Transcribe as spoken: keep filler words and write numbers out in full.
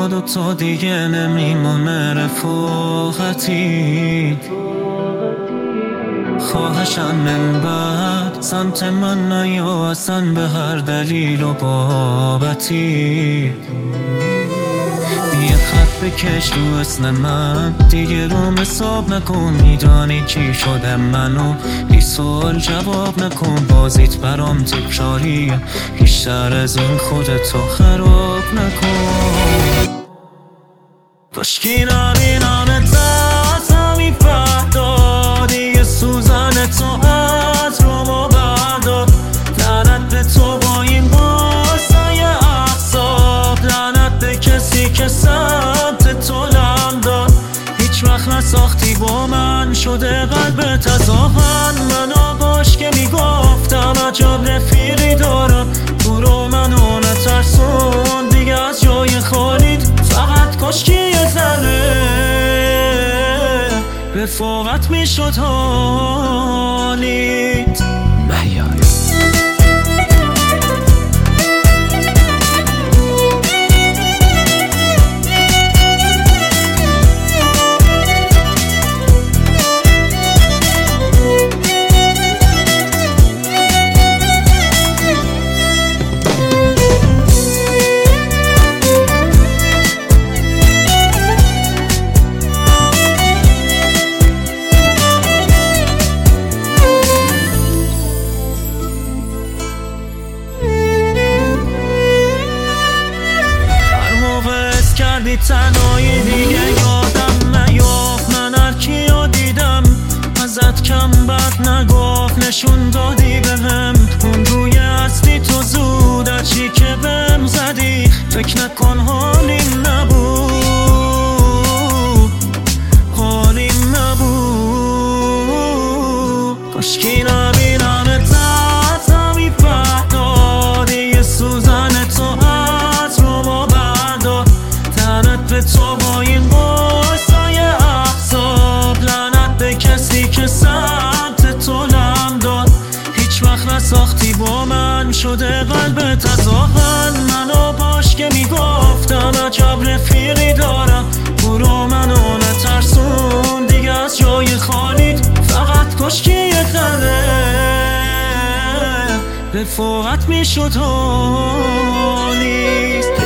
ما دوتا دیگه نمیمونه رفاقتی. خواهشم من بعد سمت من نیا اصلا به هر دلیل و بابتی. یه خط بکش رو اسم من دیگه رو حساب نکن، میدانی کی شده منو بی سوال جواب نکن. بازیت برام تکراریه بیشتر از این خودتو خراب نکن. کاشکی نبینمت از همین فردا دیگه سوزن تو از رومو بردار. لعنت به تو با این بازای احساب، لعنت به کسی که سمت تو لم داد. هیچ وقت نساختی با من شده قلبت از آهن. منو باش که میگفتم عجب رفیقی دارم، برو منو نترسون دیگه از جای خالیت. فقط کاشکی یه ذره رفاقت میشد حالیت. کردی تنهایی دیگه یادم نیافت، من هر کیو دیدم ازت کم بد نگفت. نشون دادی بهم اون روی هستی تو زود چی که بهم زدی. فکر نکن حالیم نبود حالیم نبود. کاشکی نبینمت از همین فردا دیگه سوزن تو از رومو بردار. لعنت به تو با این بازای احساب، لعنت به کسی که سمت تو لم داد. هیچ وقت نساختی با من شده قلبت از آهن. منو باش که میگفتم عجب رفیقی دارم، برو منو نترسون دیگه از جای خالیت. فقط کاشکی یه ذره رفاقت میشد حالیت.